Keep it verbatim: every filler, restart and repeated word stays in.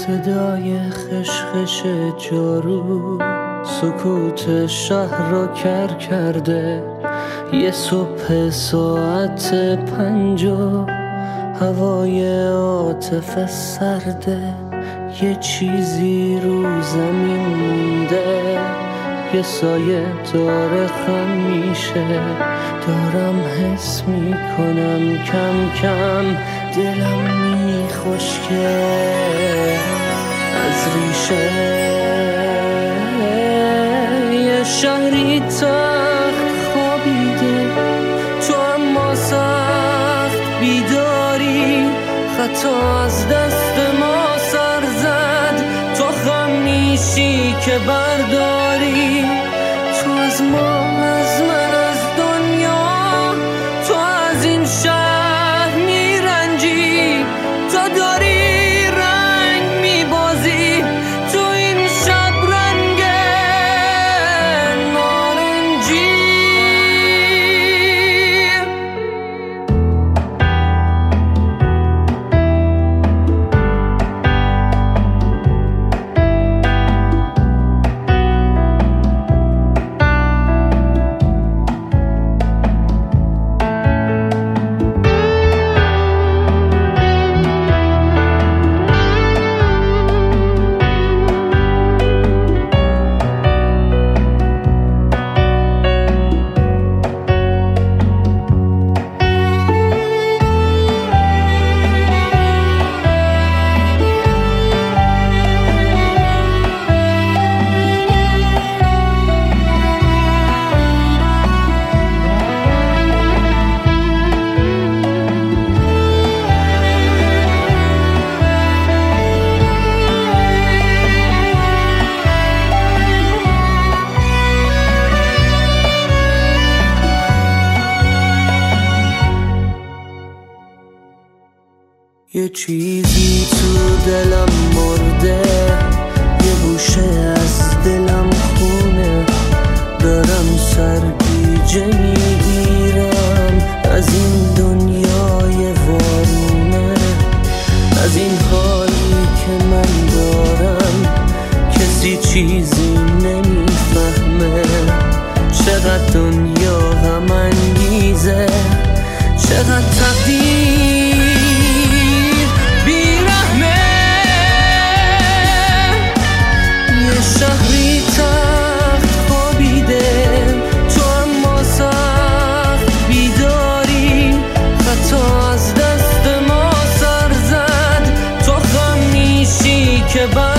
صدای خشخش جارو سکوت شهر را کر کرده. یه صبح ساعت پنجا هوای عاطفه سرده. یه چیزی رو زمین مونده، یه سایه داره خم میشه. دارم حس میکنم کم کم دلم میخشکه از ریشه. یه شهری تخت خوابیده، تو اما سخت بیداری. خطا از دست ما سر زد، تو خم میشی که برداری. تو از ما، از من، از دنیا، تو از این شهر میرنجی. تو داری رنگ میبازی تو این شب رنگ نارنجی. یه چیزی تو دلم مرده، یه گوشه از دلم خونه. دارم سرگیجه میگیرم از این دنیای وارونه. از این حالی که من دارم کسی چیزی نمیفهمه. چقدر دنیا غم انگیزه، چقدر تقدیر شهری تخت خوابیده، تو اما سخت بیداری. خطا از دست ما سر زد، تو خم میشی که